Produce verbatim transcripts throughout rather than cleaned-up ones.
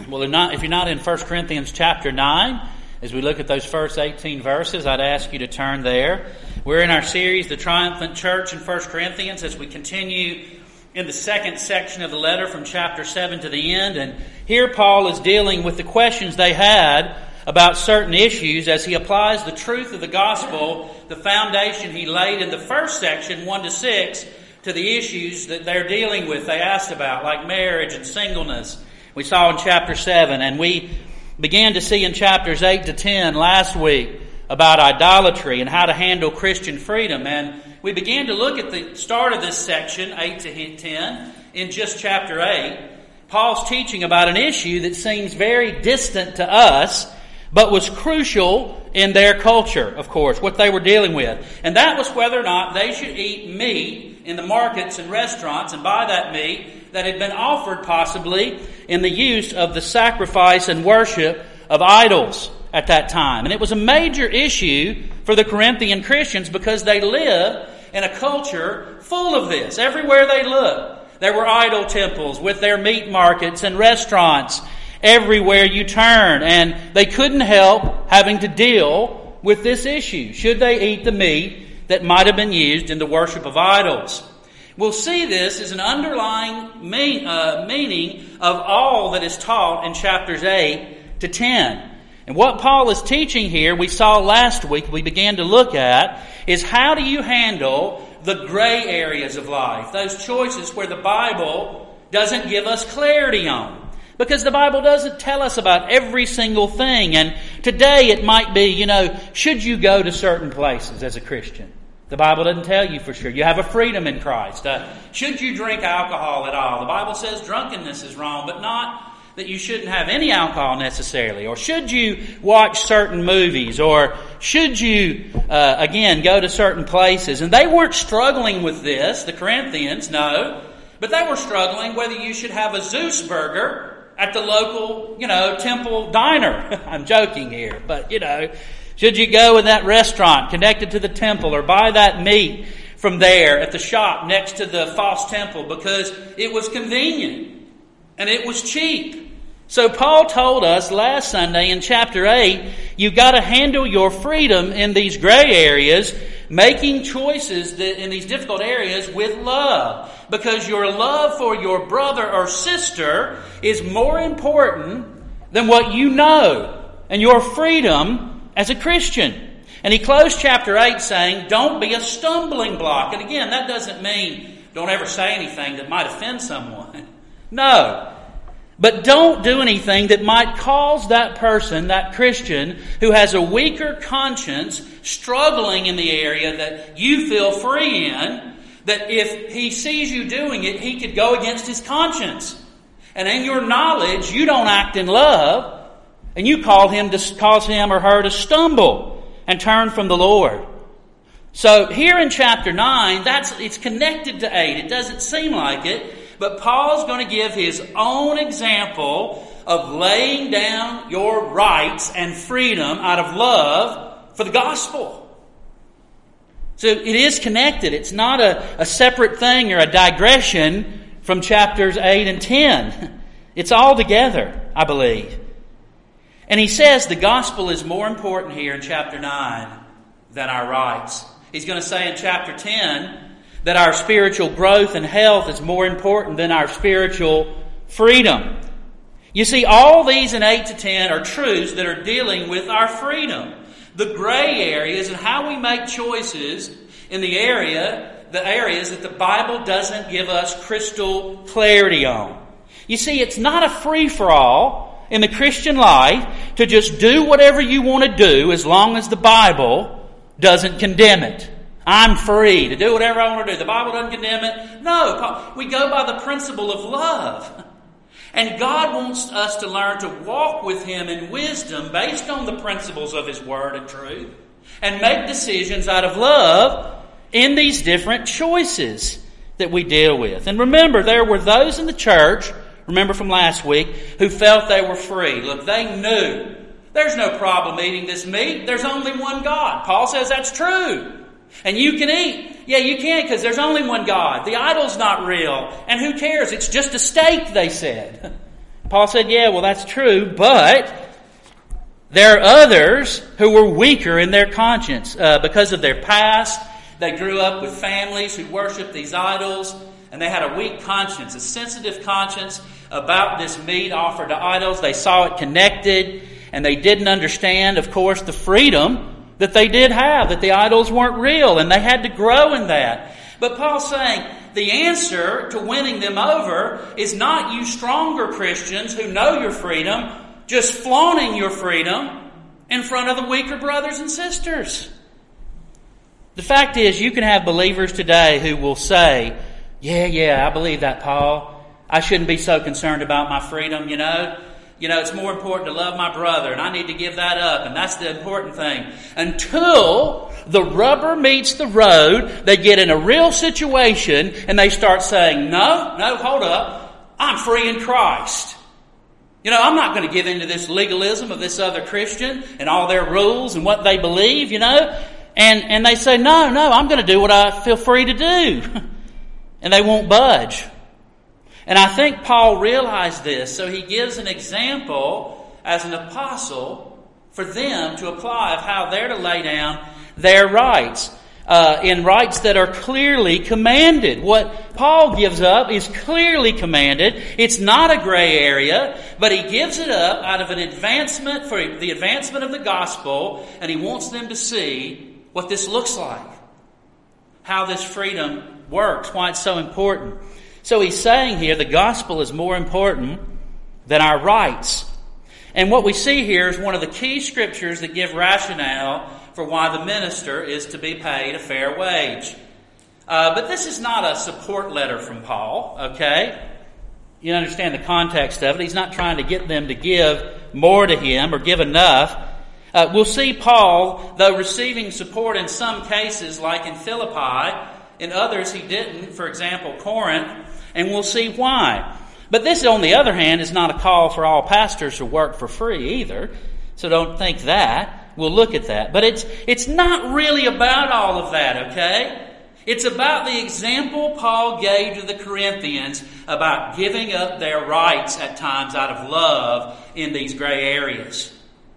Well, if not, if you're not in First Corinthians chapter nine, as we look at those first eighteen verses, I'd ask you to turn there. We're in our series, The Triumphant Church in First Corinthians, as we continue in the second section of the letter from chapter seven to the end. And here Paul is dealing with the questions they had about certain issues as he applies the truth of the gospel, the foundation he laid in the first section, one to six, to the issues that they're dealing with, they asked about, like marriage and singleness. We saw in chapter seven, and we began to see in chapters eight to ten last week about idolatry and how to handle Christian freedom. And we began to look at the start of this section, eight to ten, in just chapter eight. Paul's teaching about an issue that seems very distant to us, but was crucial in their culture, of course, what they were dealing with. And that was whether or not they should eat meat in the markets and restaurants and buy that meat that had been offered possibly in the use of the sacrifice and worship of idols at that time. And it was a major issue for the Corinthian Christians because they lived in a culture full of this. Everywhere they looked, there were idol temples with their meat markets and restaurants everywhere you turn. And they couldn't help having to deal with this issue. Should they eat the meat that might have been used in the worship of idols? We'll see this as an underlying mean, uh, meaning of all that is taught in chapters eight to ten. And what Paul is teaching here, we saw last week, we began to look at, is how do you handle the gray areas of life? Those choices where the Bible doesn't give us clarity on. Because the Bible doesn't tell us about every single thing. And today it might be, you know, should you go to certain places as a Christian? The Bible doesn't tell you for sure. You have a freedom in Christ. Uh, should you drink alcohol at all? The Bible says drunkenness is wrong, but not that you shouldn't have any alcohol necessarily. Or should you watch certain movies? Or should you, uh, again, go to certain places? And they weren't struggling with this, the Corinthians, no. But they were struggling whether you should have a Zeus burger at the local, you know, temple diner. I'm joking here, but, you know, should you go in that restaurant connected to the temple or buy that meat from there at the shop next to the false temple because it was convenient and it was cheap? So Paul told us last Sunday in chapter eight, you've got to handle your freedom in these gray areas, making choices that in these difficult areas with love. Because your love for your brother or sister is more important than what you know and your freedom as a Christian. And he closed chapter eight saying, don't be a stumbling block. And again, that doesn't mean don't ever say anything that might offend someone. No. But don't do anything that might cause that person, that Christian, who has a weaker conscience, struggling in the area that you feel free in, that if he sees you doing it, he could go against his conscience. And in your knowledge, you don't act in love, and you call him to cause him or her to stumble and turn from the Lord. So here in chapter nine, that's it's connected to eight. It doesn't seem like it, but Paul's going to give his own example of laying down your rights and freedom out of love for the gospel. So it is connected. It's not a, a separate thing or a digression from chapters eight and ten. It's all together, I believe. And he says the gospel is more important here in chapter nine than our rights. He's going to say in chapter ten that our spiritual growth and health is more important than our spiritual freedom. You see, all these in eight to ten are truths that are dealing with our freedom. The gray areas and how we make choices in the area, the areas that the Bible doesn't give us crystal clarity on. You see, it's not a free-for-all in the Christian life to just do whatever you want to do as long as the Bible doesn't condemn it. I'm free to do whatever I want to do. The Bible doesn't condemn it. No, we go by the principle of love. And God wants us to learn to walk with Him in wisdom based on the principles of His Word and truth and make decisions out of love in these different choices that we deal with. And remember, there were those in the church, remember from last week, who felt they were free. Look, they knew there's no problem eating this meat. There's only one God. Paul says that's true. And you can eat. Yeah, you can because there's only one God. The idol's not real. And who cares? It's just a steak, they said. Paul said, yeah, well, that's true, but there are others who were weaker in their conscience uh, because of their past. They grew up with families who worshiped these idols, and they had a weak conscience, a sensitive conscience about this meat offered to idols. They saw it connected, and they didn't understand, of course, the freedom that they did have, that the idols weren't real, and they had to grow in that. But Paul's saying the answer to winning them over is not you stronger Christians who know your freedom just flaunting your freedom in front of the weaker brothers and sisters. The fact is, you can have believers today who will say, yeah, yeah, I believe that, Paul. I shouldn't be so concerned about my freedom, you know. You know, it's more important to love my brother, and I need to give that up, and that's the important thing. Until the rubber meets the road, they get in a real situation, and they start saying, no, no, hold up, I'm free in Christ. You know, I'm not going to give into this legalism of this other Christian and all their rules and what they believe, you know. And, and they say, no, no, I'm going to do what I feel free to do. And they won't budge. And I think Paul realized this, so he gives an example as an apostle for them to apply of how they're to lay down their rights, uh, in rights that are clearly commanded. What Paul gives up is clearly commanded. It's not a gray area, but he gives it up out of an advancement for the advancement of the gospel, and he wants them to see what this looks like, how this freedom works, why it's so important. So he's saying here the gospel is more important than our rights. And what we see here is one of the key scriptures that give rationale for why the minister is to be paid a fair wage. Uh, but this is not a support letter from Paul, okay? You understand the context of it. He's not trying to get them to give more to him or give enough. Uh, we'll see Paul, though receiving support in some cases, like in Philippi. In others he didn't, for example, Corinth. And we'll see why. But this, on the other hand, is not a call for all pastors to work for free either. So don't think that. We'll look at that. But it's it's not really about all of that, okay? It's about the example Paul gave to the Corinthians about giving up their rights at times out of love in these gray areas.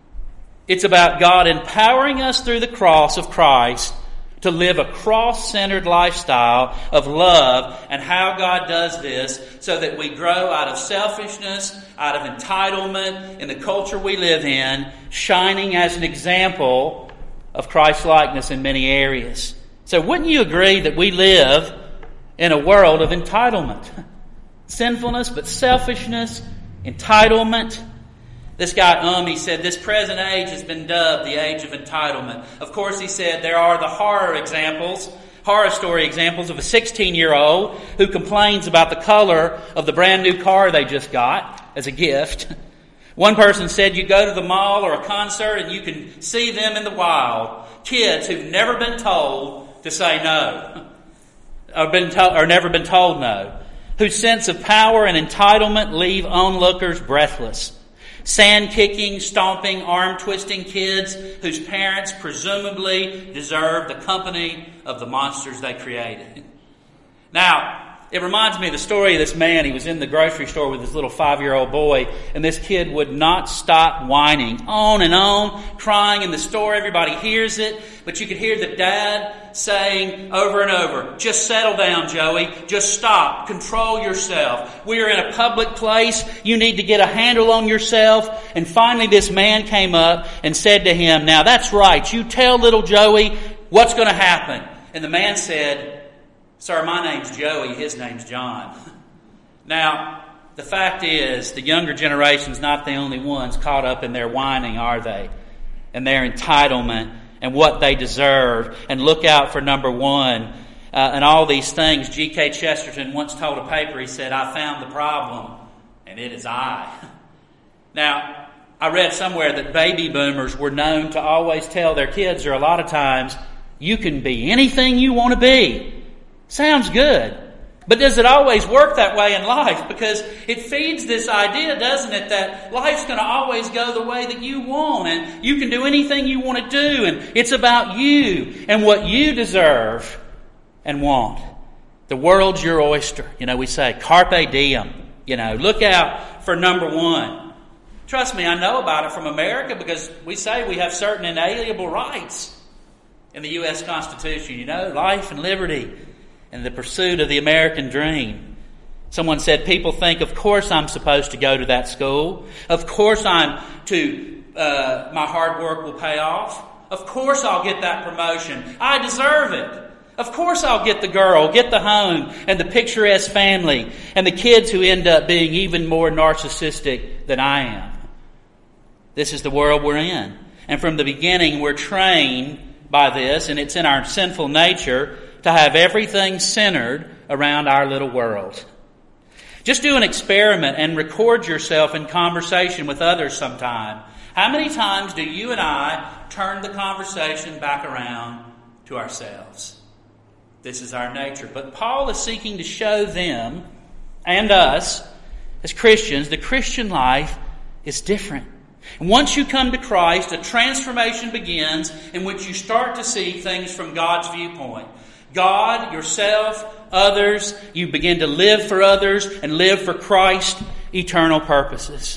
It's about God empowering us through the cross of Christ to live a cross-centered lifestyle of love, and how God does this so that we grow out of selfishness, out of entitlement in the culture we live in, shining as an example of Christ-likeness in many areas. So wouldn't you agree that we live in a world of entitlement? Sinfulness, but selfishness, entitlement. This guy, um, he said, this present age has been dubbed the age of entitlement. Of course, he said, there are the horror examples, horror story examples of a sixteen-year-old who complains about the color of the brand new car they just got as a gift. One person said you go to the mall or a concert and you can see them in the wild. Kids who've never been told to say no, or, been to- or never been told no, whose sense of power and entitlement leave onlookers breathless. Sand-kicking, stomping, arm-twisting kids whose parents presumably deserve the company of the monsters they created. Now, it reminds me of the story of this man. He was in the grocery store with his little five-year-old boy, and this kid would not stop whining, on and on, crying in the store. Everybody hears it, but you could hear the dad saying over and over, just settle down, Joey. Just stop. Control yourself. We are in a public place. You need to get a handle on yourself. And finally this man came up and said to him, now that's right. You tell little Joey what's going to happen. And the man said, sir, my name's Joey, his name's John. Now, the fact is, the younger generation's not the only ones caught up in their whining, are they? And their entitlement and what they deserve. And look out for number one. Uh, and all these things. G K Chesterton once told a paper, he said, I found the problem, and it is I. Now, I read somewhere that baby boomers were known to always tell their kids, or a lot of times, you can be anything you want to be. Sounds good. But does it always work that way in life? Because it feeds this idea, doesn't it, that life's going to always go the way that you want, and you can do anything you want to do, and it's about you and what you deserve and want. The world's your oyster. You know, we say, carpe diem. You know, look out for number one. Trust me, I know about it from America because we say we have certain inalienable rights in the U S Constitution. You know, life and liberty and the pursuit of the American dream. Someone said, people think, of course I'm supposed to go to that school. Of course I'm to, uh, my hard work will pay off. Of course I'll get that promotion. I deserve it. Of course I'll get the girl, get the home, and the picturesque family, and the kids who end up being even more narcissistic than I am. This is the world we're in. And from the beginning, we're trained by this, and it's in our sinful nature to have everything centered around our little world. Just do an experiment and record yourself in conversation with others sometime. How many times do you and I turn the conversation back around to ourselves? This is our nature. But Paul is seeking to show them and us as Christians, the Christian life is different. And once you come to Christ, a transformation begins in which you start to see things from God's viewpoint. God, yourself, others, you begin to live for others and live for Christ's eternal purposes.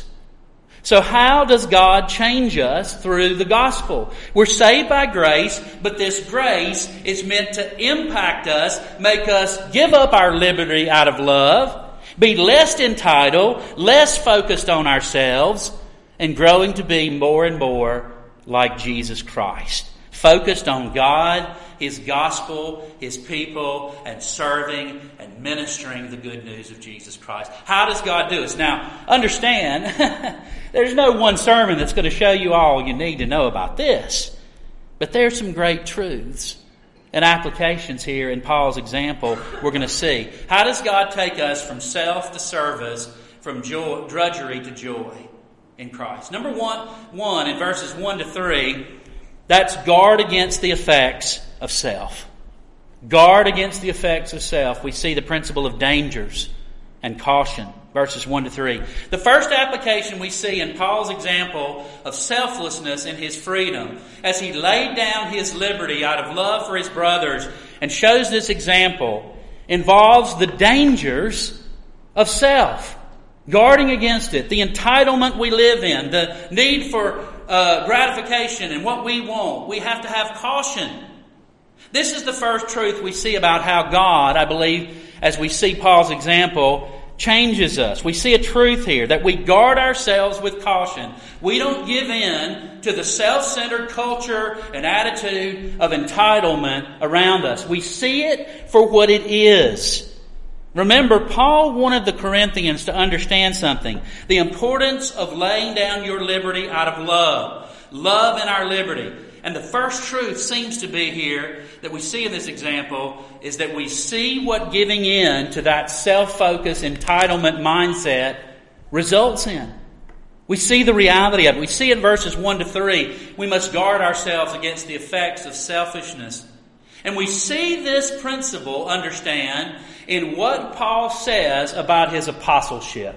So how does God change us through the gospel? We're saved by grace, but this grace is meant to impact us, make us give up our liberty out of love, be less entitled, less focused on ourselves, and growing to be more and more like Jesus Christ. Focused on God, His gospel, His people, and serving and ministering the good news of Jesus Christ. How does God do this? Now, understand, there's no one sermon that's going to show you all you need to know about this. But there's some great truths and applications here in Paul's example we're going to see. How does God take us from self to service, from joy, drudgery to joy in Christ? Number one, one in verses one to three, that's guard against the effects of self. Guard against the effects of self. We see the principle of dangers and caution, verses one to three. The first application we see in Paul's example of selflessness and his freedom, as he laid down his liberty out of love for his brothers and shows this example, involves the dangers of self. Guarding against it, the entitlement we live in, the need for uh, gratification and what we want. We have to have caution. This is the first truth we see about how God, I believe, as we see Paul's example, changes us. We see a truth here, that we guard ourselves with caution. We don't give in to the self-centered culture and attitude of entitlement around us. We see it for what it is. Remember, Paul wanted the Corinthians to understand something. The importance of laying down your liberty out of love. Love in our liberty. And the first truth seems to be here that we see in this example is that we see what giving in to that self-focused entitlement mindset results in. We see the reality of it. We see in verses one to three, we must guard ourselves against the effects of selfishness. And we see this principle, understand, in what Paul says about his apostleship.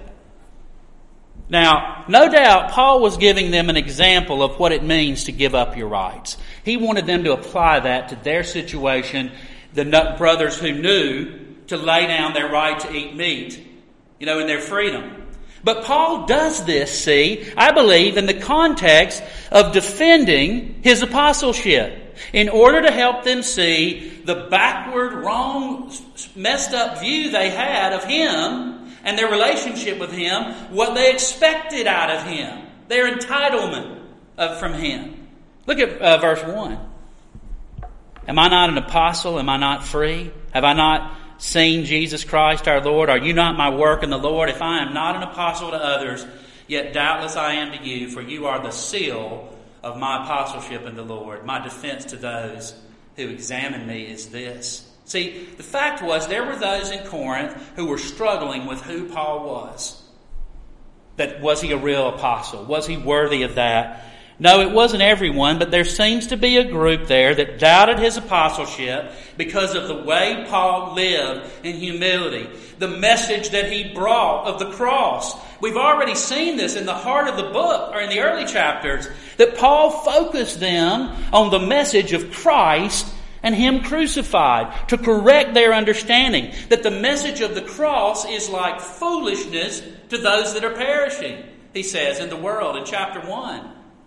Now, no doubt, Paul was giving them an example of what it means to give up your rights. He wanted them to apply that to their situation, the brothers who knew to lay down their right to eat meat, you know, in their freedom. But Paul does this, see, I believe, in the context of defending his apostleship, in order to help them see the backward, wrong, messed up view they had of him and their relationship with him, what they expected out of him, their entitlement of, from him. Look at uh, verse one. Am I not an apostle? Am I not free? Have I not seen Jesus Christ our Lord? Are you not my work in the Lord? If I am not an apostle to others, yet doubtless I am to you, for you are the seal of my apostleship in the Lord. My defense to those who examine me is this. See, the fact was there were those in Corinth who were struggling with who Paul was. That was he a real apostle? Was he worthy of that? No, it wasn't everyone, but there seems to be a group there that doubted his apostleship because of the way Paul lived in humility, the message that he brought of the cross. We've already seen this in the heart of the book, or in the early chapters, that Paul focused them on the message of Christ and Him crucified, to correct their understanding that the message of the cross is like foolishness to those that are perishing, he says in the world in chapter one.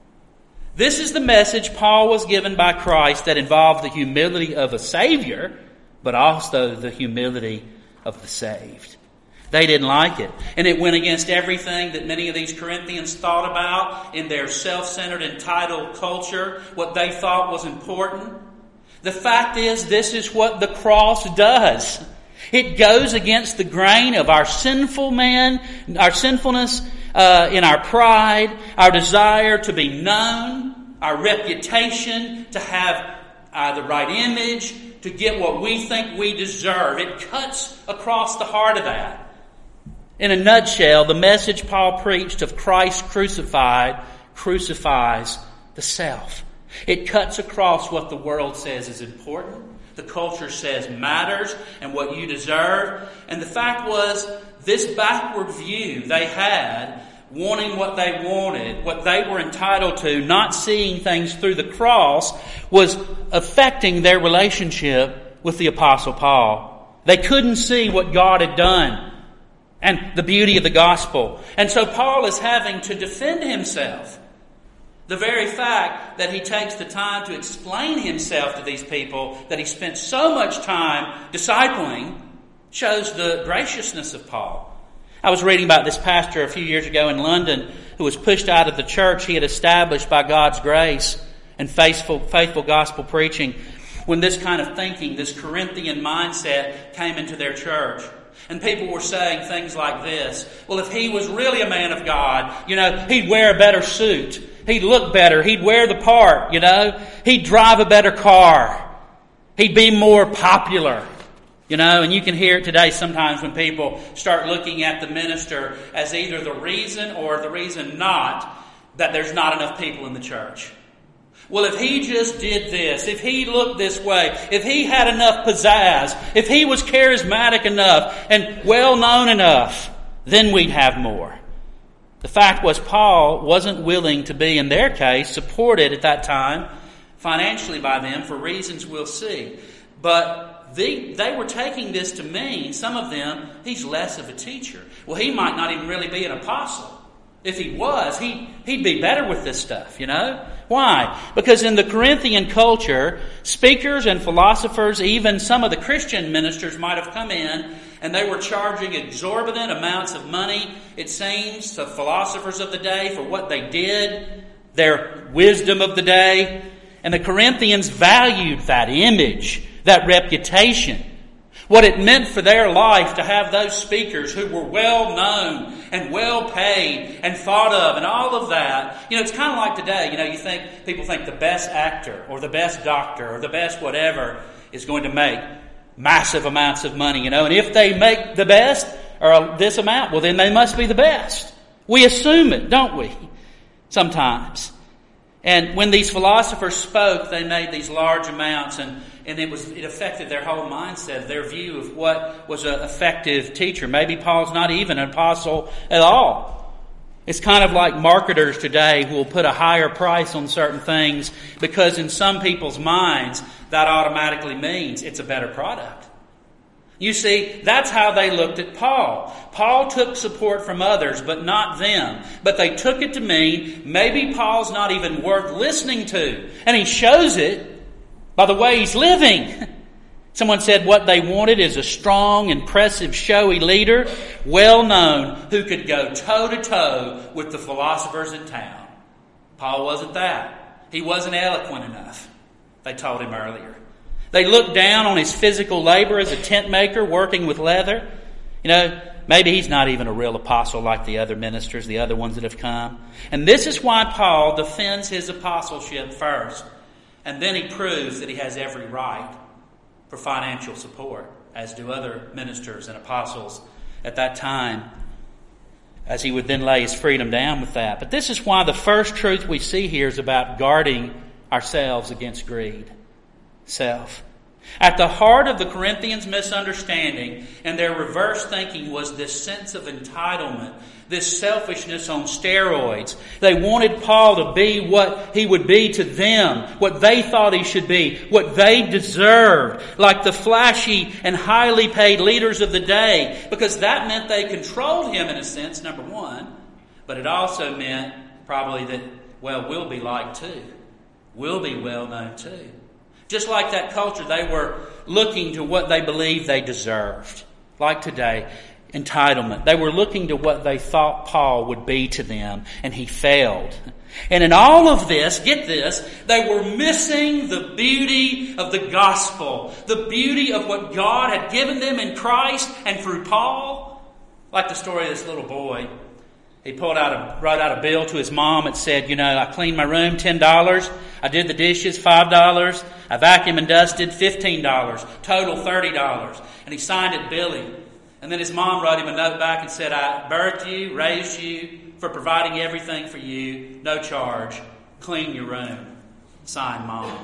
This is the message Paul was given by Christ that involved the humility of a Savior, but also the humility of the saved. They didn't like it. And it went against everything that many of these Corinthians thought about in their self-centered, entitled culture, what they thought was important. The fact is, this is what the cross does. It goes against the grain of our sinful man, our sinfulness uh, in our pride, our desire to be known, our reputation, to have uh, the right image, to get what we think we deserve. It cuts across the heart of that. In a nutshell, the message Paul preached of Christ crucified crucifies the self. It cuts across what the world says is important, the culture says matters, and what you deserve. And the fact was, this backward view they had, wanting what they wanted, what they were entitled to, not seeing things through the cross, was affecting their relationship with the Apostle Paul. They couldn't see what God had done and the beauty of the gospel. And so Paul is having to defend himself. The very fact that he takes the time to explain himself to these people that he spent so much time discipling shows the graciousness of Paul. I was reading about this pastor a few years ago in London who was pushed out of the church he had established by God's grace and faithful, faithful gospel preaching when this kind of thinking, this Corinthian mindset came into their church. And people were saying things like this: well, if he was really a man of God, you know, he'd wear a better suit. He'd look better. He'd wear the part, you know. He'd drive a better car. He'd be more popular, you know. And you can hear it today sometimes when people start looking at the minister as either the reason or the reason not that there's not enough people in the church. Well, if he just did this, if he looked this way, if he had enough pizzazz, if he was charismatic enough and well-known enough, then we'd have more. The fact was, Paul wasn't willing to be, in their case, supported at that time financially by them for reasons we'll see. But they, they were taking this to mean, some of them, he's less of a teacher. Well, he might not even really be an apostle. If he was, he, he'd be better with this stuff, you know? Why? Because in the Corinthian culture, speakers and philosophers, even some of the Christian ministers might have come in and they were charging exorbitant amounts of money, it seems, to philosophers of the day for what they did, their wisdom of the day. And the Corinthians valued that image, that reputation, what it meant for their life to have those speakers who were well known and well paid and thought of and all of that. You know, it's kind of like today, you know, you think, people think the best actor or the best doctor or the best whatever is going to make massive amounts of money, you know. And if they make the best or this amount, well, then they must be the best. We assume it, don't we? Sometimes. And when these philosophers spoke, they made these large amounts, and, and it was it affected their whole mindset, their view of what was an effective teacher. Maybe Paul's not even an apostle at all. It's kind of like marketers today who will put a higher price on certain things because in some people's minds that automatically means it's a better product. You see, that's how they looked at Paul. Paul took support from others, but not them. But they took it to mean maybe Paul's not even worth listening to. And he shows it by the way he's living. Someone said what they wanted is a strong, impressive, showy leader, well known, who could go toe-to-toe with the philosophers in town. Paul wasn't that. He wasn't eloquent enough, they told him earlier. They looked down on his physical labor as a tent maker, working with leather. You know, maybe he's not even a real apostle like the other ministers, the other ones that have come. And this is why Paul defends his apostleship first. And then he proves that he has every right for financial support, as do other ministers and apostles at that time, as he would then lay his freedom down with that. But this is why the first truth we see here is about guarding ourselves against greed. Self. At the heart of the Corinthians' misunderstanding and their reverse thinking was this sense of entitlement this selfishness on steroids. They wanted Paul to be what he would be to them, what they thought he should be, what they deserved, like the flashy and highly paid leaders of the day, because that meant they controlled him in a sense, number one, but it also meant probably that, well, we'll be liked too. We'll be well known too. Just like that culture, they were looking to what they believed they deserved. Like today, entitlement. They were looking to what they thought Paul would be to them, and he failed. And in all of this, get this, they were missing the beauty of the gospel, the beauty of what God had given them in Christ and through Paul. Like the story of this little boy. He pulled out a, wrote out a bill to his mom. It said, you know, I cleaned my room, ten dollars. I did the dishes, five dollars. I vacuumed and dusted, fifteen dollars. Total, thirty dollars. And he signed it Billy. And then his mom wrote him a note back and said, I birthed you, raised you for providing everything for you. No charge. Clean your room. Signed, Mom.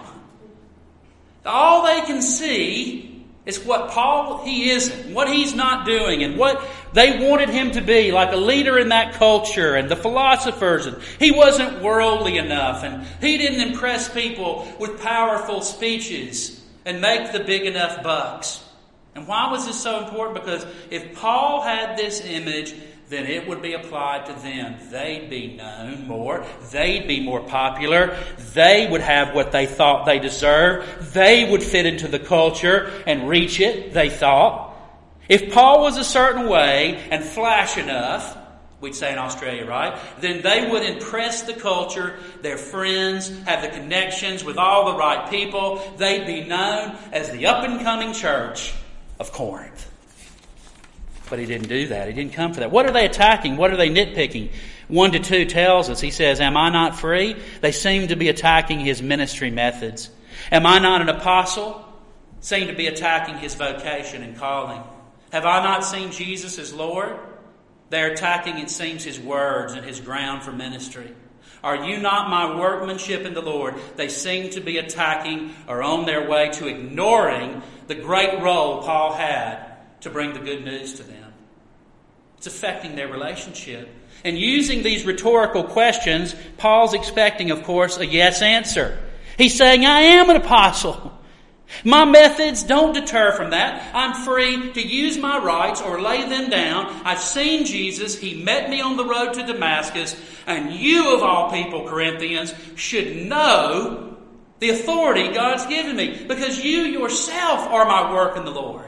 All they can see is what Paul, he isn't, what he's not doing, and what they wanted him to be, like a leader in that culture, and the philosophers. And he wasn't worldly enough, and he didn't impress people with powerful speeches and make the big enough bucks. And why was this so important? Because if Paul had this image, then it would be applied to them. They'd be known more. They'd be more popular. They would have what they thought they deserved. They would fit into the culture and reach it, they thought. If Paul was a certain way and flash enough, we'd say in Australia, right? Then they would impress the culture, their friends, have the connections with all the right people. They'd be known as the up-and-coming church of Corinth. But he didn't do that. He didn't come for that. What are they attacking? What are they nitpicking? One to two tells us, he says, am I not free? They seem to be attacking his ministry methods. Am I not an apostle? Seem to be attacking his vocation and calling. Have I not seen Jesus as Lord? They're attacking, it seems, his words and his ground for ministry. Are you not my workmanship in the Lord? They seem to be attacking or on their way to ignoring the great role Paul had to bring the good news to them. It's affecting their relationship. And using these rhetorical questions, Paul's expecting, of course, a yes answer. He's saying, I am an apostle. My methods don't deter from that. I'm free to use my rights or lay them down. I've seen Jesus. He met me on the road to Damascus. And you, of all people, Corinthians, should know the authority God's given me, because you yourself are my work in the Lord.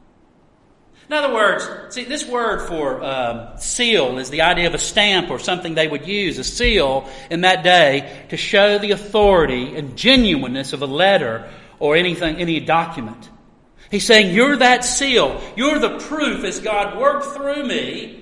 In other words, see, this word for um, seal is the idea of a stamp or something they would use, a seal in that day, to show the authority and genuineness of a letter or anything, any document. He's saying, you're that seal. You're the proof as God worked through me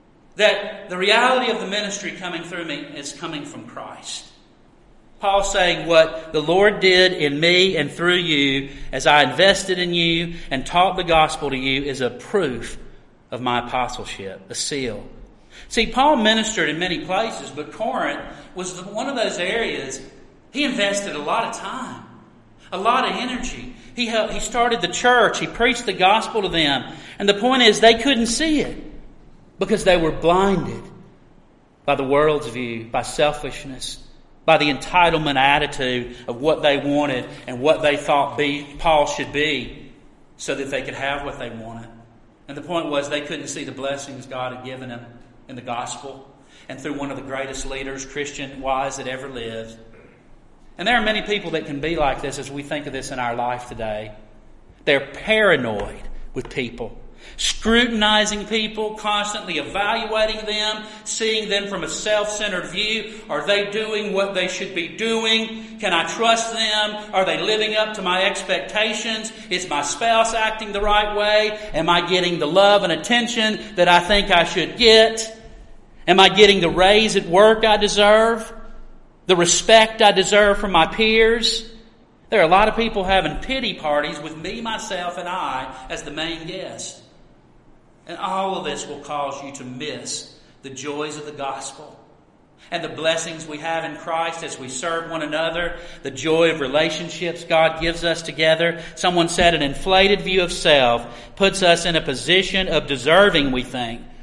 that the reality of the ministry coming through me is coming from Christ. Paul's saying what the Lord did in me and through you as I invested in you and taught the gospel to you is a proof of my apostleship, a seal. See, Paul ministered in many places, but Corinth was one of those areas he invested a lot of time, a lot of energy. He helped, he started the church. He preached the gospel to them. And the point is they couldn't see it because they were blinded by the world's view, by selfishness, by the entitlement attitude of what they wanted and what they thought be, Paul should be, so that they could have what they wanted. And the point was they couldn't see the blessings God had given them in the gospel and through one of the greatest leaders, Christian-wise, that ever lived. And there are many people that can be like this as we think of this in our life today. They're paranoid with people, scrutinizing people, constantly evaluating them, seeing them from a self-centered view. Are they doing what they should be doing? Can I trust them? Are they living up to my expectations? Is my spouse acting the right way? Am I getting the love and attention that I think I should get? Am I getting the raise at work I deserve? The respect I deserve from my peers? There are a lot of people having pity parties with me, myself, and I as the main guest. And all of this will cause you to miss the joys of the gospel and the blessings we have in Christ as we serve one another, the joy of relationships God gives us together. Someone said an inflated view of self puts us in a position of deserving, we think,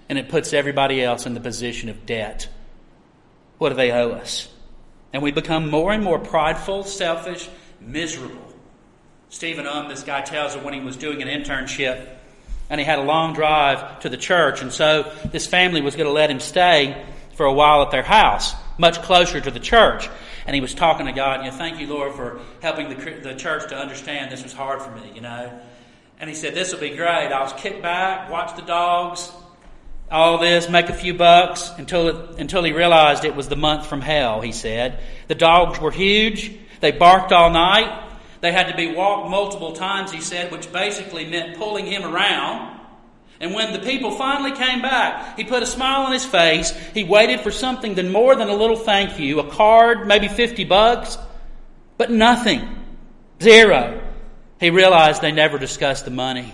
and it puts everybody else in the position of debt. What do they owe us? And we become more and more prideful, selfish, miserable. Stephen Um, this guy tells of when he was doing an internship, and he had a long drive to the church, and so this family was going to let him stay for a while at their house, much closer to the church. And he was talking to God, you know, thank you, Lord, for helping the, the church to understand this was hard for me, you know. And he said, this will be great. I'll kick back, watch the dogs, all this, make a few bucks, until it, until he realized it was the month from hell, he said. The dogs were huge. They barked all night. They had to be walked multiple times, he said, which basically meant pulling him around. And when the people finally came back, he put a smile on his face. He waited for something than more than a little thank you, a card, maybe fifty bucks, but nothing. Zero. He realized they never discussed the money,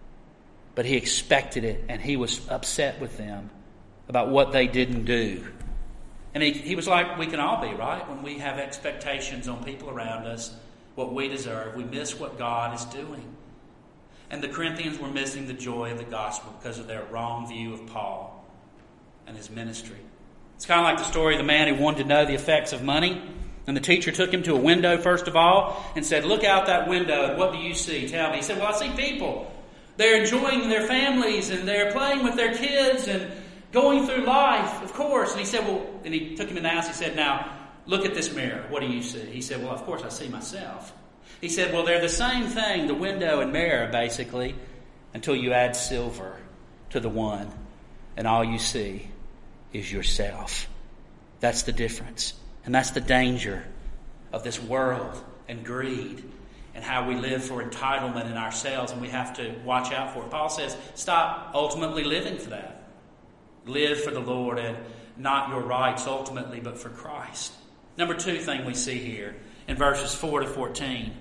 but he expected it, and he was upset with them about what they didn't do. And he, he was like, we can all be, right? When we have expectations on people around us, what we deserve, we miss what God is doing. And the Corinthians were missing the joy of the gospel because of their wrong view of Paul and his ministry. It's kind of like the story of the man who wanted to know the effects of money. And the teacher took him to a window, first of all, and said, look out that window, and what do you see? Tell me. He said, well, I see people. They're enjoying their families, and they're playing with their kids, and going through life, of course. And he said, well, and he took him in the house. He said, now, look at this mirror. What do you see? He said, well, of course, I see myself. He said, well, they're the same thing, the window and mirror, basically, until you add silver to the one, and all you see is yourself. That's the difference. And that's the danger of this world and greed and how we live for entitlement in ourselves, and we have to watch out for it. Paul says, stop ultimately living for that. Live for the Lord and not your rights ultimately, but for Christ. Number two thing we see here in verses four to fourteen.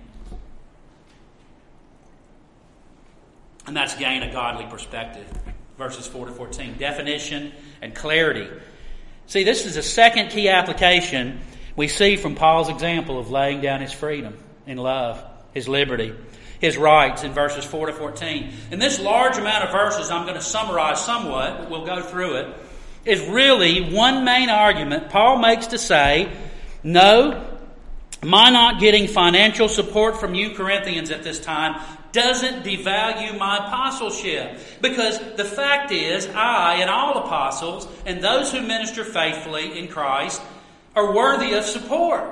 And that's gain a godly perspective. Verses four to fourteen. Definition and clarity. See, this is a second key application we see from Paul's example of laying down his freedom in love, his liberty, his rights in verses four to fourteen. In this large amount of verses, I'm going to summarize somewhat, but we'll go through it, is really one main argument Paul makes to say, no, my not getting financial support from you Corinthians at this time doesn't devalue my apostleship. Because the fact is, I and all apostles and those who minister faithfully in Christ are worthy of support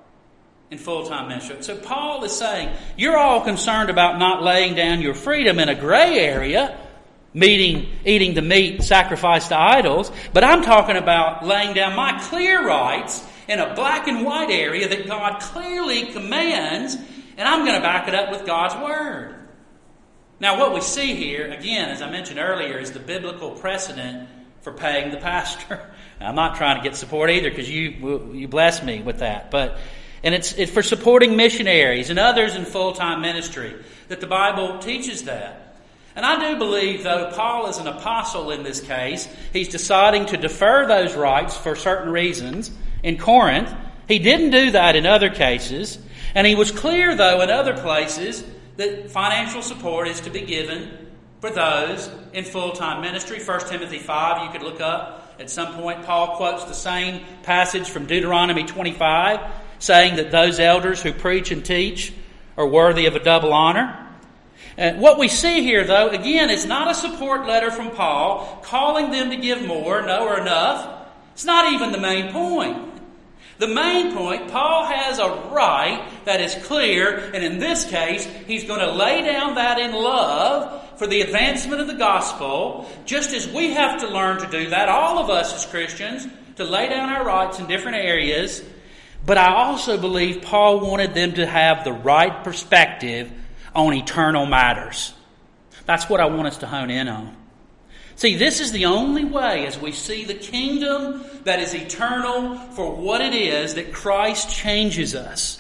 in full-time ministry. So Paul is saying, you're all concerned about not laying down your freedom in a gray area, meeting, eating the meat sacrificed to idols, but I'm talking about laying down my clear rights in a black and white area that God clearly commands, and I'm going to back it up with God's Word. Now, what we see here, again, as I mentioned earlier, is the biblical precedent for paying the pastor. Now, I'm not trying to get support either, because you you bless me with that. But and it's, it's for supporting missionaries and others in full-time ministry that the Bible teaches that. And I do believe, though, Paul is an apostle in this case. He's deciding to defer those rights for certain reasons in Corinth. He didn't do that in other cases. And he was clear, though, in other places that financial support is to be given for those in full-time ministry. First Timothy five, you could look up at some point. Paul quotes the same passage from Deuteronomy twenty-five, saying that those elders who preach and teach are worthy of a double honor. And what we see here, though, again, is not a support letter from Paul calling them to give more, no, or enough. It's not even the main point. The main point, Paul has a right that is clear, and in this case, he's going to lay down that in love for the advancement of the gospel, just as we have to learn to do that, all of us as Christians, to lay down our rights in different areas. But I also believe Paul wanted them to have the right perspective on eternal matters. That's what I want us to hone in on. See, this is the only way, as we see the kingdom that is eternal for what it is, that Christ changes us.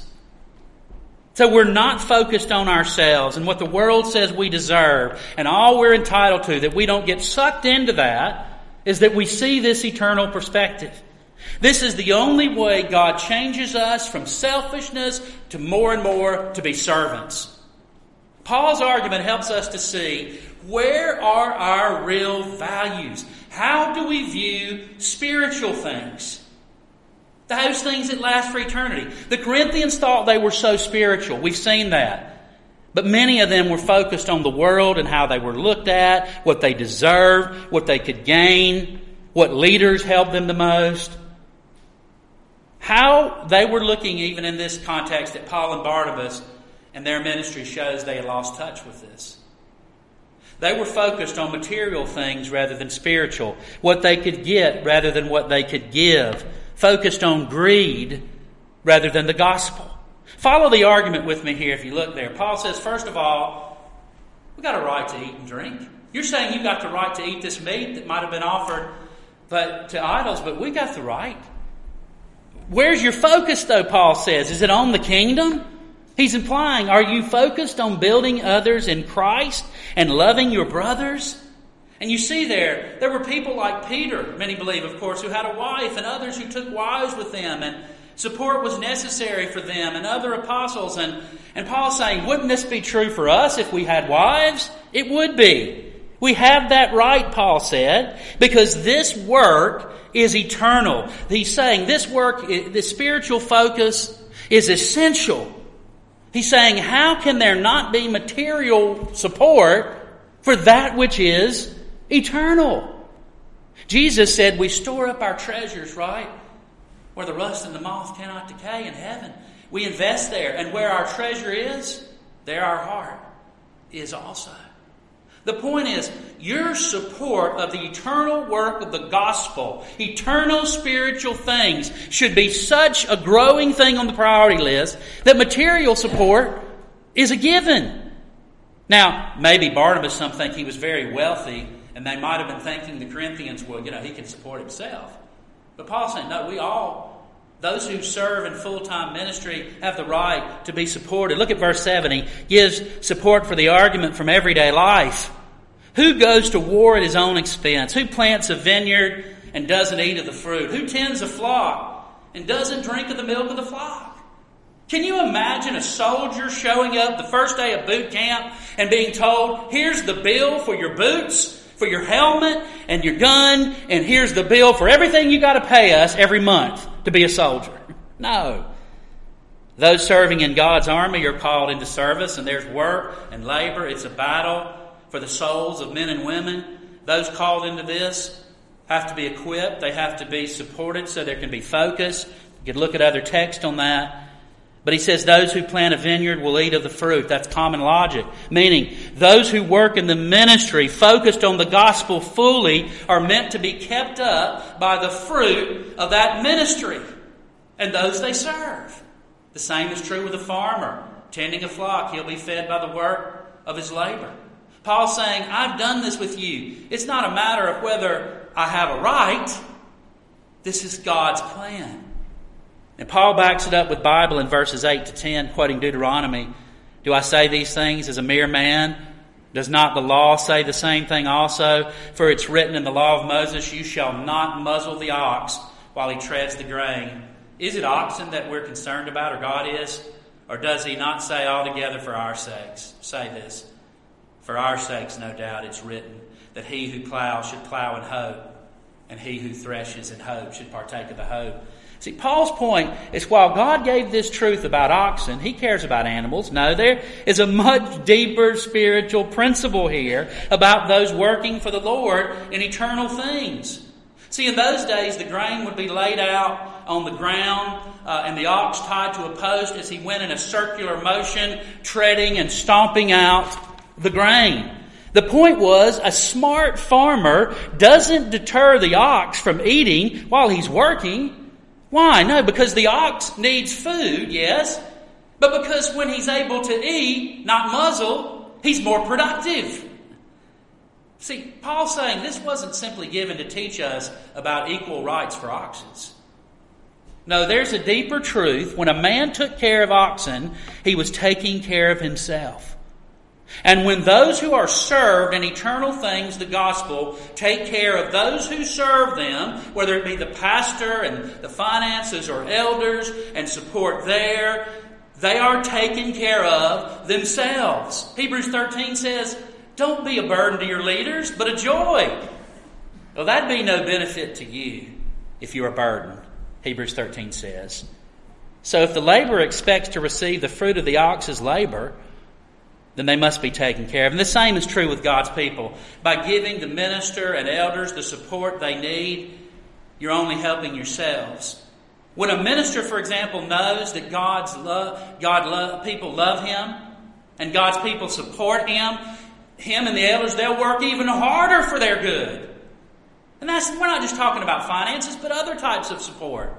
So we're not focused on ourselves and what the world says we deserve and all we're entitled to, that we don't get sucked into that, is that we see this eternal perspective. This is the only way God changes us from selfishness to more and more to be servants. Paul's argument helps us to see, where are our real values? How do we view spiritual things? Those things that last for eternity. The Corinthians thought they were so spiritual. We've seen that. But many of them were focused on the world and how they were looked at, what they deserved, what they could gain, what leaders helped them the most. How they were looking, even in this context, at Paul and Barnabas and their ministry shows they had lost touch with this. They were focused on material things rather than spiritual, what they could get rather than what they could give, focused on greed rather than the gospel. Follow the argument with me here if you look there. Paul says, first of all, we've got a right to eat and drink. You're saying you've got the right to eat this meat that might have been offered but to idols, but we got the right. Where's your focus, though, Paul says? Is it on the kingdom? He's implying, are you focused on building others in Christ and loving your brothers? And you see there, there were people like Peter, many believe, of course, who had a wife, and others who took wives with them, and support was necessary for them, and other apostles. And, and Paul's saying, wouldn't this be true for us if we had wives? It would be. We have that right, Paul said, because this work is eternal. He's saying this work, this spiritual focus is essential. He's saying, how can there not be material support for that which is eternal? Jesus said we store up our treasures, right, where the rust and the moth cannot decay in heaven. We invest there, and where our treasure is, there our heart is also. The point is, your support of the eternal work of the gospel, eternal spiritual things, should be such a growing thing on the priority list that material support is a given. Now, maybe Barnabas, some think he was very wealthy, and they might have been thinking the Corinthians, well, you know, he can support himself. But Paul's saying, no, we all, those who serve in full-time ministry, have the right to be supported. Look at verse seven. He gives support for the argument from everyday life. Who goes to war at his own expense? Who plants a vineyard and doesn't eat of the fruit? Who tends a flock and doesn't drink of the milk of the flock? Can you imagine a soldier showing up the first day of boot camp and being told, here's the bill for your boots, for your helmet and your gun, and here's the bill for everything you got to pay us every month to be a soldier? No. Those serving in God's army are called into service, and there's work and labor. It's a battle for the souls of men and women. Those called into this have to be equipped. They have to be supported so there can be focus. You could look at other text on that. But he says those who plant a vineyard will eat of the fruit. That's common logic. Meaning, those who work in the ministry focused on the gospel fully are meant to be kept up by the fruit of that ministry and those they serve. The same is true with a farmer tending a flock. He'll be fed by the work of his labor. Paul's saying, I've done this with you. It's not a matter of whether I have a right. This is God's plan. And Paul backs it up with Bible in verses eight to ten, quoting Deuteronomy. Do I say these things as a mere man? Does not the law say the same thing also? For it's written in the law of Moses, you shall not muzzle the ox while he treads the grain. Is it oxen that we're concerned about, or God is? Or does he not say altogether for our sakes? Say this. For our sakes, no doubt, it's written that he who plows should plow in hope, and he who threshes in hope should partake of the hope. See, Paul's point is while God gave this truth about oxen, he cares about animals. No, there is a much deeper spiritual principle here about those working for the Lord in eternal things. See, in those days, the grain would be laid out on the ground uh, and the ox tied to a post as he went in a circular motion, treading and stomping out the grain. The point was, a smart farmer doesn't deter the ox from eating while he's working. Why? No, because the ox needs food, yes, but because when he's able to eat, not muzzle, he's more productive. See, Paul's saying this wasn't simply given to teach us about equal rights for oxen. No, there's a deeper truth. When a man took care of oxen, he was taking care of himself. And when those who are served in eternal things, the gospel, take care of those who serve them, whether it be the pastor and the finances or elders, and support there, they are taken care of themselves. Hebrews thirteen says, don't be a burden to your leaders, but a joy. Well, that'd be no benefit to you if you're a burden, Hebrews thirteen says. So if the laborer expects to receive the fruit of the ox's labor, then they must be taken care of. And the same is true with God's people. By giving the minister and elders the support they need, you're only helping yourselves. When a minister, for example, knows that God's love, God love, people love him and God's people support him, him and the elders, they'll work even harder for their good. And that's, we're not just talking about finances, but other types of support.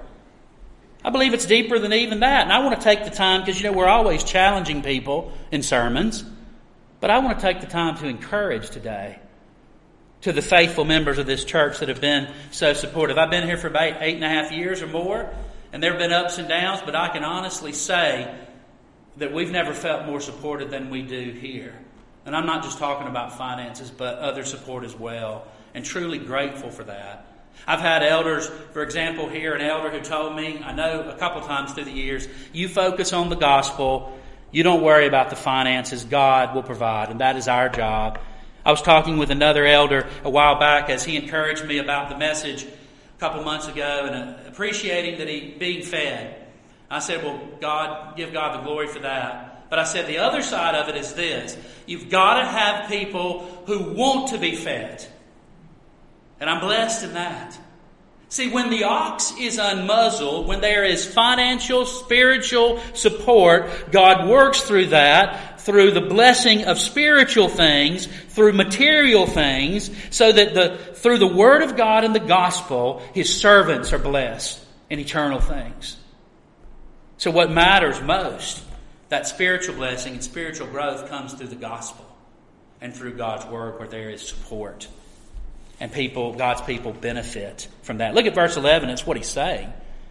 I believe it's deeper than even that. And I want to take the time, because, you know, we're always challenging people in sermons, but I want to take the time to encourage today to the faithful members of this church that have been so supportive. I've been here for about eight and a half years or more, and there have been ups and downs, but I can honestly say that we've never felt more supported than we do here. And I'm not just talking about finances, but other support as well, and truly grateful for that. I've had elders, for example, here, an elder who told me, I know a couple times through the years, you focus on the gospel, you don't worry about the finances, God will provide, and that is our job. I was talking with another elder a while back as he encouraged me about the message a couple months ago and appreciating that he being fed. I said, well, God, give God the glory for that. But I said the other side of it is this. You've got to have people who want to be fed. And I'm blessed in that. See, when the ox is unmuzzled, when there is financial, spiritual support, God works through that, through the blessing of spiritual things, through material things, so that the through the Word of God and the gospel, His servants are blessed in eternal things. So what matters most, that spiritual blessing and spiritual growth comes through the gospel and through God's Word where there is support. And people, God's people benefit from that. Look at verse eleven. It's what he's saying.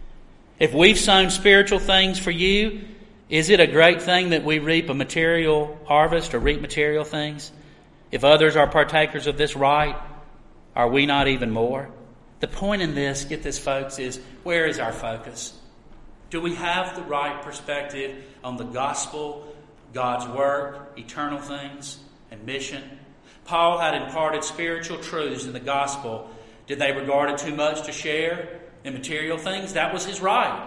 If we've sown spiritual things for you, is it a great thing that we reap a material harvest or reap material things? If others are partakers of this right, are we not even more? The point in this, get this folks, is where is our focus? Do we have the right perspective on the gospel, God's work, eternal things, and mission? Paul had imparted spiritual truths in the gospel. Did they regard it too much to share in material things? That was his right.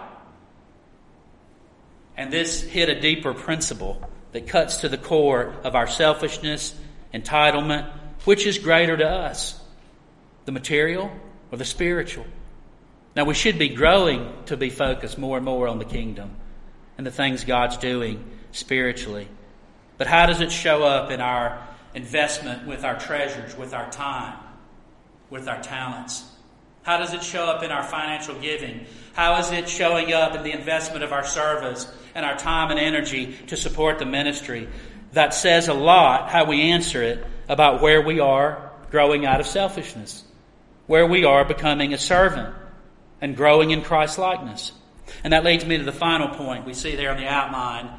And this hit a deeper principle that cuts to the core of our selfishness, entitlement. Which is greater to us, the material or the spiritual? Now, we should be growing to be focused more and more on the kingdom and the things God's doing spiritually. But how does it show up in our investment with our treasures, with our time, with our talents? How does it show up in our financial giving? How is it showing up in the investment of our service and our time and energy to support the ministry? That says a lot, how we answer it, about where we are growing out of selfishness, where we are becoming a servant and growing in Christ-likeness. And that leads me to the final point we see there on the outline.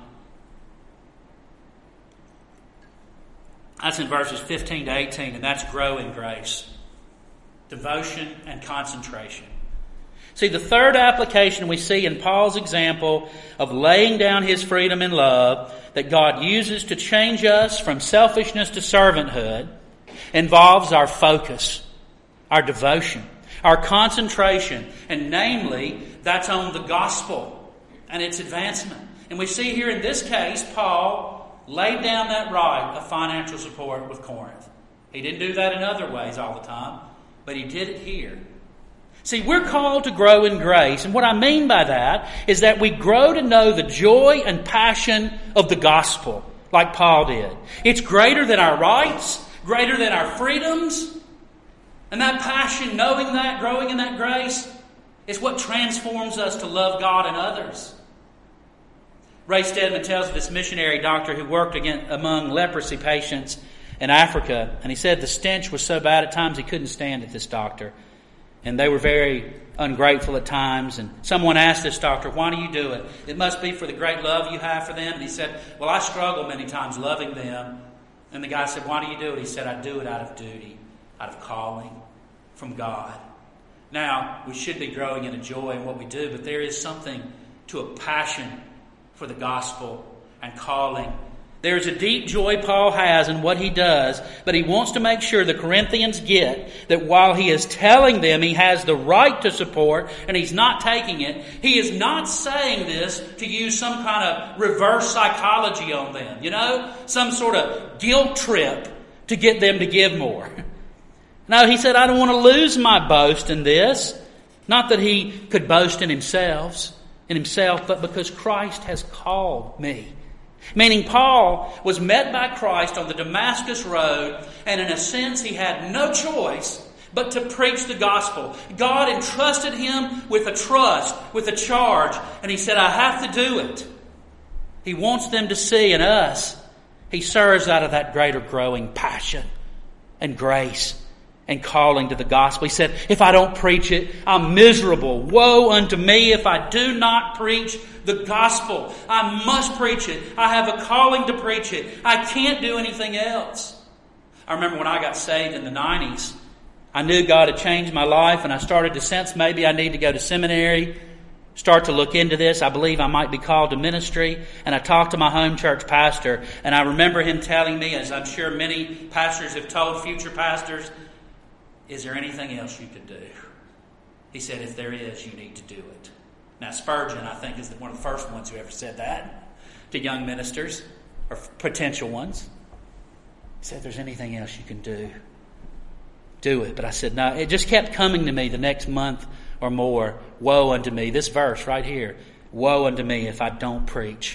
That's in verses fifteen to eighteen, and that's grow in grace. Devotion and concentration. See, the third application we see in Paul's example of laying down his freedom in love that God uses to change us from selfishness to servanthood involves our focus, our devotion, our concentration, and namely, that's on the gospel and its advancement. And we see here in this case, Paul laid down that right of financial support with Corinth. He didn't do that in other ways all the time, but he did it here. See, we're called to grow in grace, and what I mean by that is that we grow to know the joy and passion of the gospel, like Paul did. It's greater than our rights, greater than our freedoms, and that passion, knowing that, growing in that grace, is what transforms us to love God and others. Ray Stedman tells of this missionary doctor who worked again among leprosy patients in Africa, and he said the stench was so bad at times he couldn't stand it, this doctor. And they were very ungrateful at times. And someone asked this doctor, why do you do it? It must be for the great love you have for them. And he said, well, I struggle many times loving them. And the guy said, why do you do it? He said, I do it out of duty, out of calling from God. Now, we should be growing in a joy in what we do, but there is something to a passion for the gospel and calling There's a deep joy Paul has in what he does, but he wants to make sure the Corinthians get that while he is telling them he has the right to support and he's not taking it, he is not saying this to use some kind of reverse psychology on them, you know, some sort of guilt trip to get them to give more. No, he said, I don't want to lose my boast in this. Not that he could boast in himself, in himself, but because Christ has called me. Meaning Paul was met by Christ on the Damascus road, and in a sense he had no choice but to preach the gospel. God entrusted him with a trust, with a charge, and he said, I have to do it. He wants them to see in us, he serves out of that greater growing passion and grace and calling to the gospel. He said, if I don't preach it, I'm miserable. Woe unto me if I do not preach the gospel. I must preach it. I have a calling to preach it. I can't do anything else. I remember when I got saved in the nineties, I knew God had changed my life, and I started to sense maybe I need to go to seminary, start to look into this. I believe I might be called to ministry. And I talked to my home church pastor, and I remember him telling me, as I'm sure many pastors have told future pastors, is there anything else you could do? He said, if there is, you need to do it. Now, Spurgeon, I think, is one of the first ones who ever said that to young ministers or potential ones. He said, if there's anything else you can do, do it. But I said, no, it just kept coming to me the next month or more. Woe unto me. This verse right here. Woe unto me if I don't preach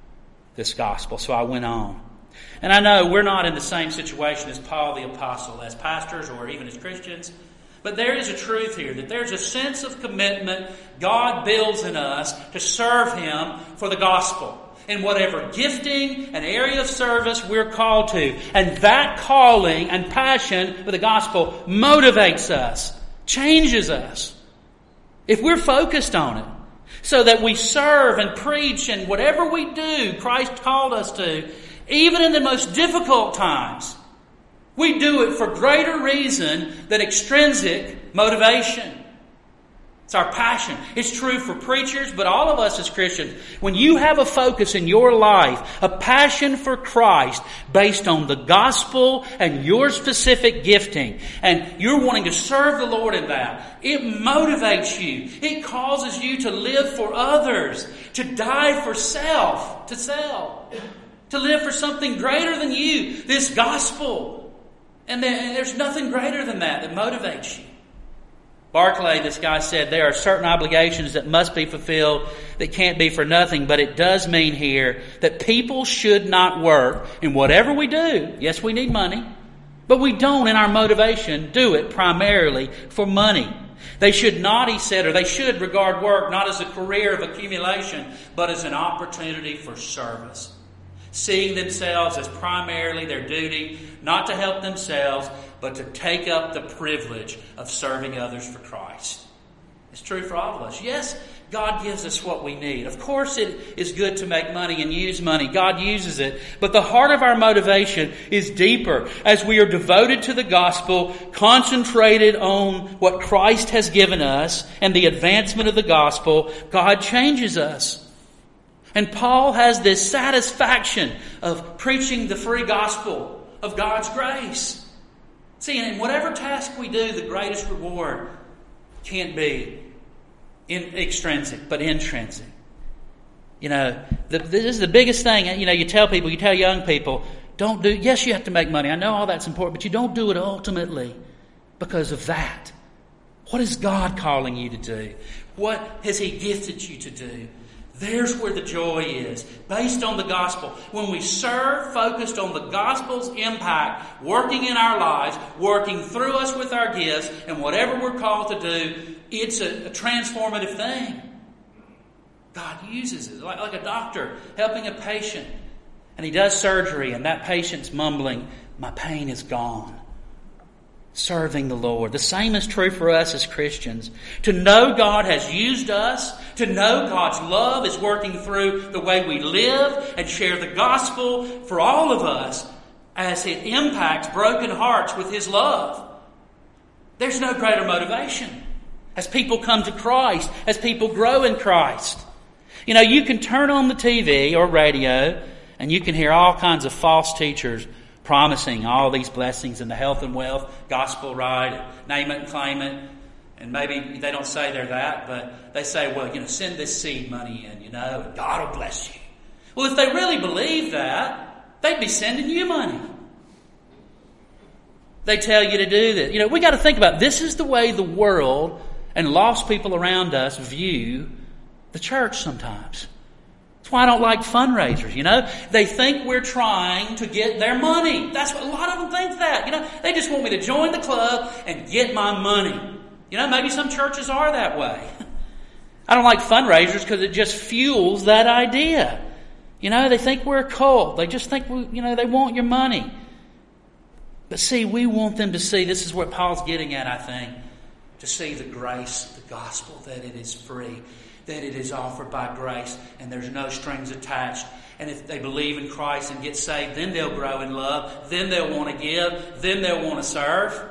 this gospel. So I went on. And I know we're not in the same situation as Paul the Apostle, as pastors or even as Christians. But there is a truth here, that there's a sense of commitment God builds in us to serve Him for the gospel in whatever gifting and area of service we're called to. And that calling and passion for the gospel motivates us, changes us, if we're focused on it, so that we serve and preach and whatever we do, Christ called us to, even in the most difficult times. We do it for greater reason than extrinsic motivation. It's our passion. It's true for preachers, but all of us as Christians, when you have a focus in your life, a passion for Christ based on the gospel and your specific gifting, and you're wanting to serve the Lord in that, it motivates you. It causes you to live for others, to die for self, to self, to live for something greater than you, this gospel. And there's nothing greater than that that motivates you. Barclay, this guy, said there are certain obligations that must be fulfilled that can't be for nothing, but it does mean here that people should not work in whatever we do. Yes, we need money, but we don't in our motivation do it primarily for money. They should not, he said, or they should regard work not as a career of accumulation, but as an opportunity for service. Seeing themselves as primarily their duty, not to help themselves, but to take up the privilege of serving others for Christ. It's true for all of us. Yes, God gives us what we need. Of course it is good to make money and use money. God uses it. But the heart of our motivation is deeper as we are devoted to the gospel, concentrated on what Christ has given us and the advancement of the gospel. God changes us. And Paul has this satisfaction of preaching the free gospel of God's grace. See, in whatever task we do, the greatest reward can't be in extrinsic, but intrinsic. You know, the, this is the biggest thing. You know, you tell people, you tell young people, don't do, yes, you have to make money. I know all that's important, but you don't do it ultimately because of that. What is God calling you to do? What has He gifted you to do? There's where the joy is, based on the gospel. When we serve, focused on the gospel's impact, working in our lives, working through us with our gifts, and whatever we're called to do, it's a, a transformative thing. God uses it, like, like a doctor helping a patient. And he does surgery, and that patient's mumbling, my pain is gone. Serving the Lord. The same is true for us as Christians. To know God has used us, to know God's love is working through the way we live and share the gospel for all of us as it impacts broken hearts with His love. There's no greater motivation as people come to Christ, as people grow in Christ. You know, you can turn on the T V or radio And you can hear all kinds of false teachers promising all these blessings and the health and wealth, gospel right, name it and claim it. And maybe they don't say they're that, but they say, well, you know, send this seed money in, you know, and God will bless you. Well, if they really believe that, they'd be sending you money. They tell you to do this. You know, we got to think about it. This is the way the world and lost people around us view the church sometimes. That's why I don't like fundraisers, you know. They think we're trying to get their money. That's what a lot of them think that. You know, they just want me to join the club and get my money. You know, maybe some churches are that way. I don't like fundraisers because it just fuels that idea. You know, they think we're a cult. They just think, we, you know, they want your money. But see, we want them to see, this is what Paul's getting at, I think, to see the grace, the gospel, that it is free, that it is offered by grace, and there's no strings attached. And if they believe in Christ and get saved, then they'll grow in love, then they'll want to give, then they'll want to serve.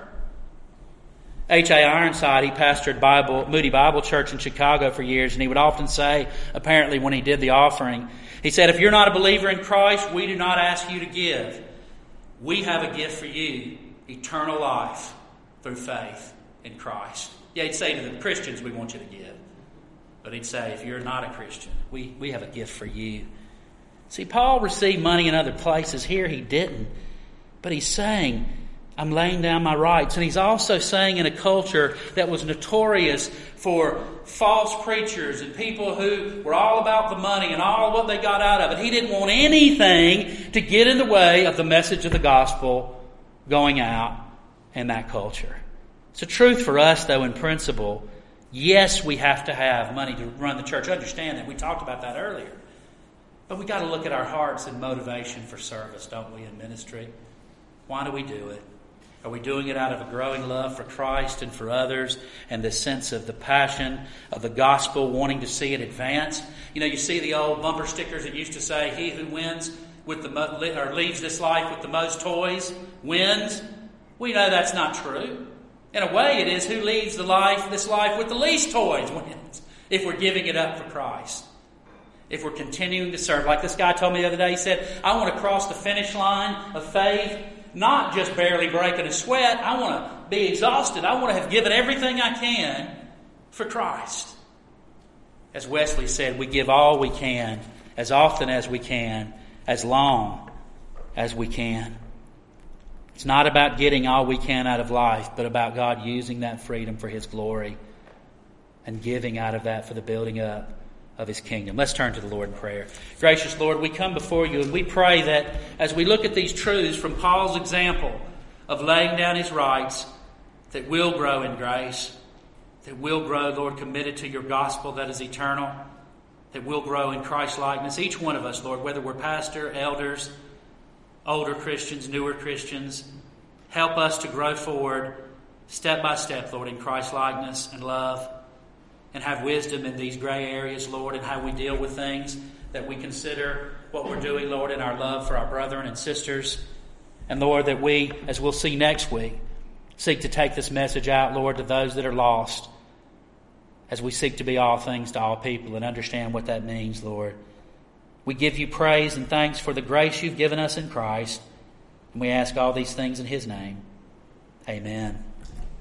H A Ironside, he pastored Bible, Moody Bible Church in Chicago for years, and he would often say, apparently when he did the offering, he said, if you're not a believer in Christ, we do not ask you to give. We have a gift for you, eternal life through faith in Christ. Yeah, he'd say to the Christians, we want you to give. But he'd say, if you're not a Christian, we, we have a gift for you. See, Paul received money in other places. Here he didn't. But he's saying, I'm laying down my rights. And he's also saying in a culture that was notorious for false preachers and people who were all about the money and all what they got out of it. He didn't want anything to get in the way of the message of the gospel going out in that culture. It's a truth for us, though, in principle. Yes, we have to have money to run the church. Understand that. We talked about that earlier. But we got to look at our hearts and motivation for service, don't we, in ministry? Why do we do it? Are we doing it out of a growing love for Christ and for others and the sense of the passion of the gospel, wanting to see it advance? You know, you see the old bumper stickers that used to say, he who wins with the mo- or leaves this life with the most toys wins. We know that's not true. In a way, it is who leaves the life, this life with the least toys wins, if we're giving it up for Christ. If we're continuing to serve. Like this guy told me the other day, he said, I want to cross the finish line of faith, not just barely breaking a sweat. I want to be exhausted. I want to have given everything I can for Christ. As Wesley said, we give all we can, as often as we can, as long as we can. It's not about getting all we can out of life, but about God using that freedom for His glory and giving out of that for the building up of His kingdom. Let's turn to the Lord in prayer. Gracious Lord, we come before You and we pray that as we look at these truths from Paul's example of laying down his rights, that we'll grow in grace, that we'll grow, Lord, committed to Your gospel that is eternal, that we'll grow in Christ-likeness. Each one of us, Lord, whether we're pastor, elders, older Christians, newer Christians, help us to grow forward step by step, Lord, in Christ-likeness and love, and have wisdom in these gray areas, Lord, and how we deal with things, that we consider what we're doing, Lord, in our love for our brethren and sisters. And, Lord, that we, as we'll see next week, seek to take this message out, Lord, to those that are lost, as we seek to be all things to all people and understand what that means, Lord. We give You praise and thanks for the grace You've given us in Christ, and we ask all these things in His name. Amen.